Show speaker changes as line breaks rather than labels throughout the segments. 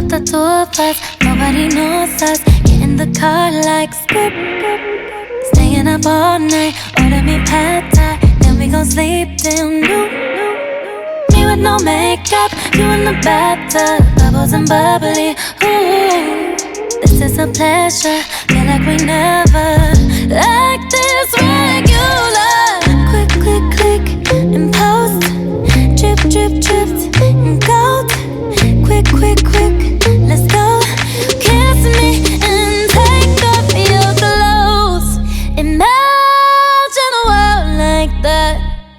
out the two of us, nobody knows us. Get in the car like skirt. Staying up all night, order me pad thai, then we gon' sleep till noon. Me with no makeup, you in the bathtub, bubbles and bubbly. Ooh, this is a pleasure, feel like we never like this regular. Quick, quick, click, and post. Drip, drip, dripped, and gold. Quick, quick, quick, let's go. Kiss me and take off your clothes. Imagine a world like that.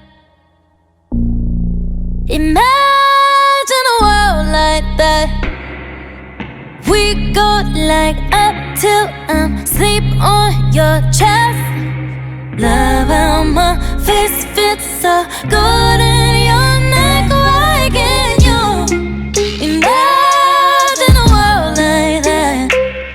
Imagine a world like that. We go like up till I'm asleep on your chest. Love how my face fits so good in your neck. Why can't you imagine a world like that?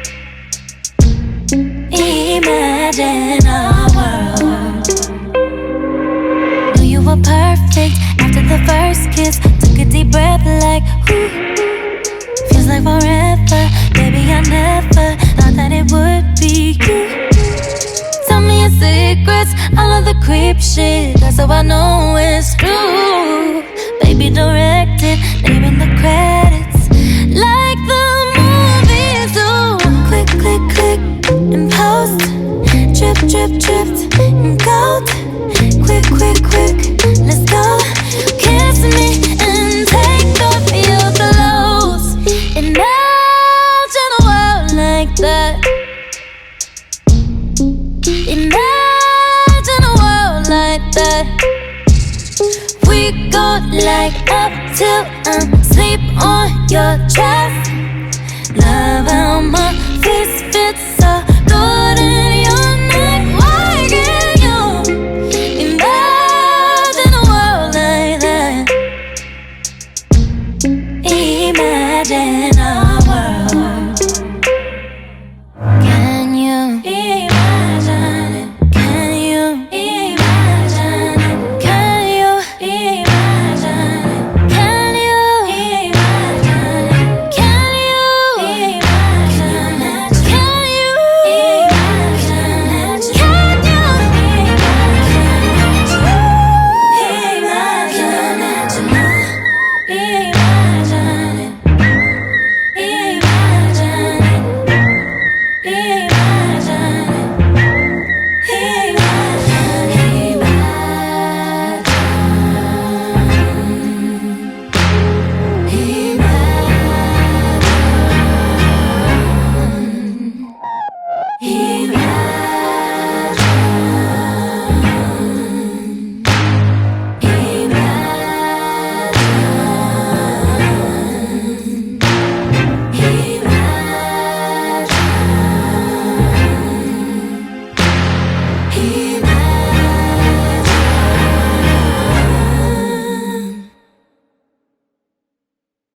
Imagine a world. Knew you were perfect after the first kiss. Took a deep breath like ooh. Feels like forever. Baby, I never thought that it would be you. Tell me your secrets, all of the creep shit, that's how I know it's true. Baby, direct it, name in the credits, like the movies do. Click, click, click, and post. Drip, drip, dripped, and gold. Quick, quick, quick, let's go. Kiss me and take off your clothes. Imagine a world like that. Imagine a world like that. We go like up till I'm asleep on your chest. Love how my face fits so good in your neck. Why can't you imagine a world like that? Imagine